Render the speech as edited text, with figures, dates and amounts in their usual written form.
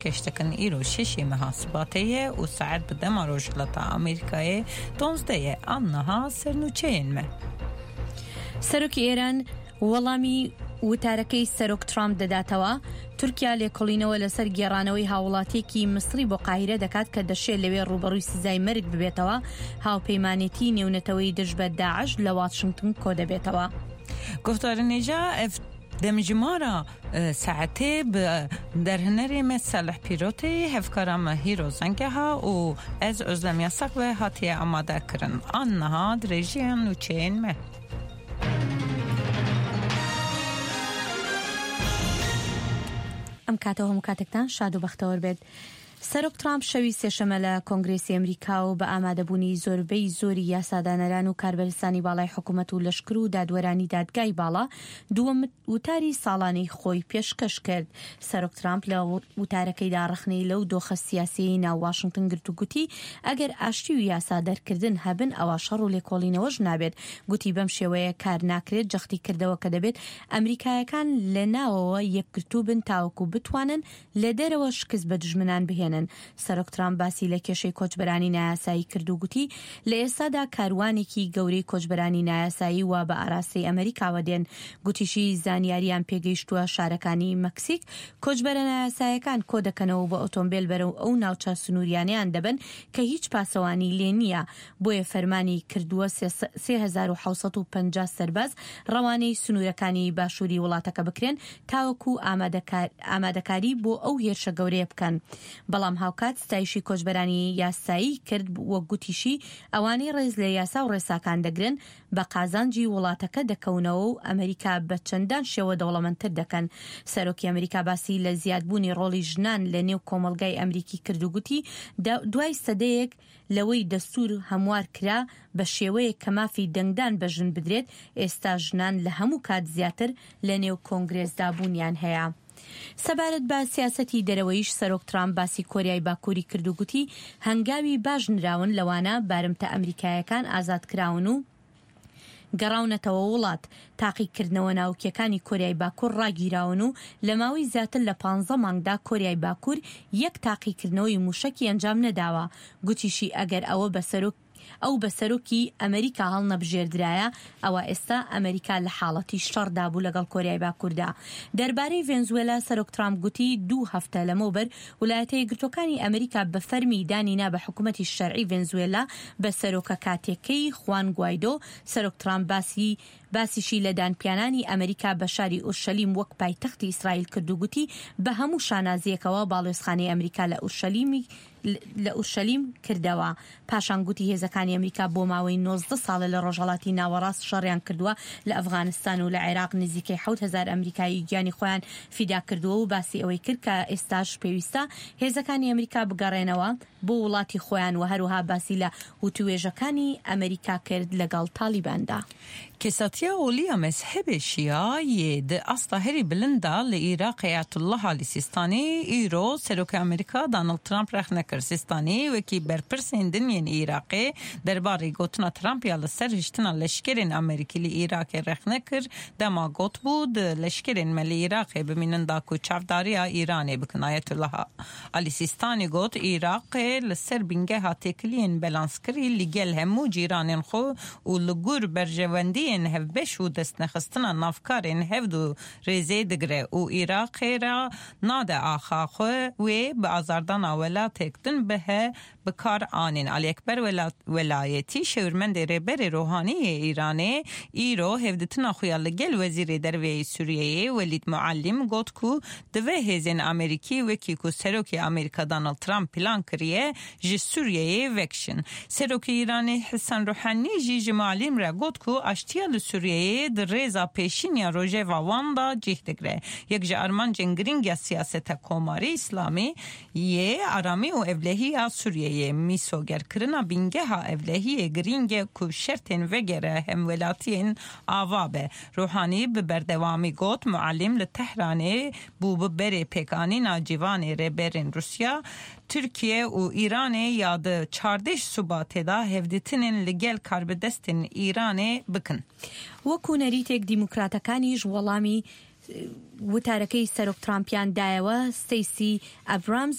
كشتكن إيرو شيشي محاسباتيه وساعد بدما روجلتا أمريكاي تونزديه أنها سرنوچين ما سەرۆکی ئێران وەڵامی وتارەکەی سەرۆک ترامپ دەداتەوە. تورکیا لێکۆڵینەوە لەسەر گێڕانەوەی هاوڵاتیەکی مصری بۆ قاهیرە دەکات کە دەشێت لەوێ ڕوبەڕووی سزای مەرگ ببێتەوە. هاوپەیمانێتی نێونەتەوەی دژ بە داعش لە واشنگتن کۆ دەبێتەوە. گفتارنێجا دەمجمارە ساعتێ دەرهنەری مەسەلح پیرۆتی هەفکارامە هیرۆ زەنگەها و ئەز ئۆزلەم یاساق و هاتیە ئامادەکردن ئانەها درێژیان نوچێن مە. ئەم کاتەوە هەموو کاتێکتان شاد و بەختەوەر بێت. سەرۆک ترامپ شەوی سێشەمە لە کۆنگرێسی ئەمریکا و بە ئامادەبوونی زۆربەی زۆری یاسادانەران و کاربەرستانی باڵای حکوومەت و لەشکر و دادوەرانی دادگای باڵا دووەم وتاری ساڵانەی خۆی پێشکەش کرد. سەرۆک ترامپ لە وتارەکەیدا ڕخنەی لەو دۆخە سیاسی ناو واشنگتن گرت و گوتی ئەگەر ئاشتی و یاسادەرکردن هەبن ئەوە شەڕ و لێکۆڵینەوەش نابێت. گوتی بەم شێوەیە کار ناکرێت جەختی کردەوە کە دەبێت ئەمریکایەکان لە ناوەوە یەکگرتوو بن تاوەکو بتوانن لە دەرەوە شکست بە دژمنان بهێنن. سەرۆک ترامپ باسی لە کێشەی کۆچبەرانی نایاسایی کرد و گوتی لە ئێستادا کاروانێکی گەورەی کۆچبەرانی نایاسایی وا بە ئاراستەی ئەمریکاوە دێن. گوتیشی زانیاریان پێگەیشتووە شارەکانی مەکسیک کۆچبەرە نایاسایەکان کۆ دەکەنەوە بە ئۆتۆمبیل بەرەو ئەو ناوچە سنووریانیان دەبن کە هیچ پاسەوانی لێ نییە. بۆیە فەرمانی کردووە 3750 سەرباز ڕەوانەی سنوورەکانی باشووری وڵاتەکە بکرێن تاوەکو ئامادەکاری بۆ ئەو هێرشە گەورەیە بکەن. بەڵام هاوکات ستایشی کۆچبەرانی یاسایی کرد وەک گوتیشی ئەوانەی ڕێز لە یاسا و ڕێساکان دەگرن بە قازانجی وڵاتەکە دەکەونەوە و ئەمریکا بە چەندان شێوە دەوڵەمەندتر دەکەن. سەرۆکی ئەمریکا باسی لە زیادبوونی ڕۆڵی ژنان لە نێو کۆمەلگای ئەمریکی کرد و گوتی دوای سەدەیەک لەوەی دەستور هەموار کرا بە شێوەیە کە مافی دەنگدان بە ژن بدرێت ئێستا ژنان لە هەموو کات زیاتر لە نێو کۆنگرێسدا بوونیان هەیە. سەبارەت بە سیاسەتی دەرەوەیش سەرۆک ترامپ باسی کۆریای باکووری کرد و گوتی هەنگاوی باش نراون لەوانە بارمتە ئەمریکایەکان ئازادکراون و گەڕاونەتەوە وڵات. تاقیکردنەوە ناوکیەکانی کۆریای باکوور ڕاگیراون و لە ماوەی زیاتر لە 15 مانگدا کۆریای باکوور یەک تاقیکردنەوەی موشکی ئەنجام نەداوە. گوتیشی ئەگەر ئەو بە سەرۆکی ئەمریکا هەڵ نەبژێردرایە ئەوە ئێستا ئەمریکا لە حاڵەتی شەڕدا بوو لەگەڵ کۆریای باکووردا. دەربارەی ڤێنزوێلا سەرۆک ترامپ گوتی 2 هەفتە لەمەوبەر ویلایەتە یەکگرتووەکانی ئەمریکا بە فەرمی دانینا بە حکوومەتی شەرعی ڤێنزوێلا بە سەرۆکە کاتێکەی خوان گوایدۆ. سەرۆک ترامپ باسیشی لە دانپیانانی ئەمریکا بە شاری ئورشەلیم وەک پایتەختی ئیسرائیل کرد و گوتی بە هەموو شانازیەکەوە باڵێۆزخانەی ئەمریکا لە ئورشەلیم کردەوە. پاشان گوتی هێزەکانی ئەمریکا بۆ ماوەی 19 ساڵە لە ڕۆژهەڵاتی ناوەڕاست شەڕیان کردووە لە ئەفغانستان و لە عێراق نزیکەی 7000 ئەمریکایی گیانی خۆیان فیدا کردووە و باسی ئەوەی کرد کە ئێستاش پێویستە هێزەکانی ئەمریکا بگەڕێنەوە بۆ وڵاتی خۆیان و هەروها باسی لە وتوێژەکانی ئەمریکا کرد لەگەڵ تالیباندا. كساتيا وليا مذهب الشيعة يد أصطهري بلندا لإيراق آيات الله السيستاني إيرو سلوك أمريكا دونالد ترامب رخنا كرسيستاني وكي بربرسين دنيا إيراقي درباري قوتنا ترامب يالا سرهشتنا لشكرين أمريكي لإيراق رخنا كر دما قوت بود لشكرين مالي إيراقي بمينن داكو چافداريا إيراني بكن آيات الله السيستاني قوت إيراقي لسر بنجها تكلين بلانسكري لجل همو جيران خو ولقور برجواندي این هف بشو دست نخستنا نافکارین هف دو ریزه دگره و عراق را ناده آخا خو و به آزاردان ولات تکتن به بکار آنین علی اکبر ولایتی شورمند رهبر روحانی ایرانی ایرو هفدتنا خویال گل وزیر دروی سوریه ولید معلم گوت کو دوه هزین امریکی وکی کو سروکی امریکا دونالد ترامپ پلان کریه جی سوریه وکشن سروکی ایرانی حسن روحانی جی معلم را گوت کو اشتیال سوریه در ریزا پیشین یا روژه و واندا جیه دگره یک جا ارمان جنگرینگ یا سیاست کوماری اسلامی یه آرامی و اولهی یا سوریه میسوگر کرنا بینگه ها اولهی گرینگ کو شرطن وگره هم ولاتین آوابه روحانی ببردوامی گوت معلم لتهرانه بو ببری پیکانی ناجیوان ربرین روسیا Türkiye و ایران یاد 14 سوبات دا هفدتنین لگل کاربدستن ایران بکن. وەکو نەریتێک دیموکراتەکانیش وەڵامی وتارەکەی سەرۆک ترامپیان دایەوە ستەیسی ئەبرامز